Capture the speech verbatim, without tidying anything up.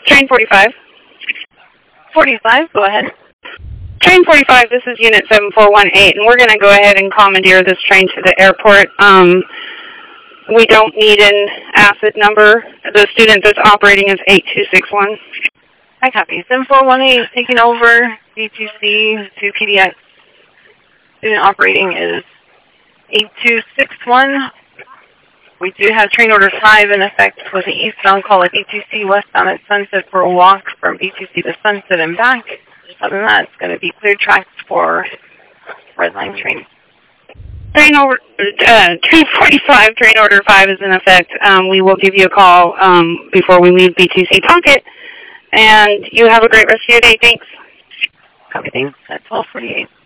Train forty-five. forty-five, go ahead. Train forty-five, this is Unit seven four one eight, and we're going to go ahead and commandeer this train to the airport. Um, we don't need an acid number. The student that's operating is eight two six one. I copy. seven four one eight taking over B two C to P D X. Student operating is eight two six one. We do have train order five in effect with the eastbound call at B two C westbound at Sunset for a walk from B two C to Sunset and back. Other than that, it's going to be cleared tracks for Red Line train. Train over, uh, train forty-five, train order five is in effect. Um, we will give you a call um, before we leave B two C Pocket. And you have a great rest of your day. Thanks. Copy. Thanks. That's twelve forty-eight.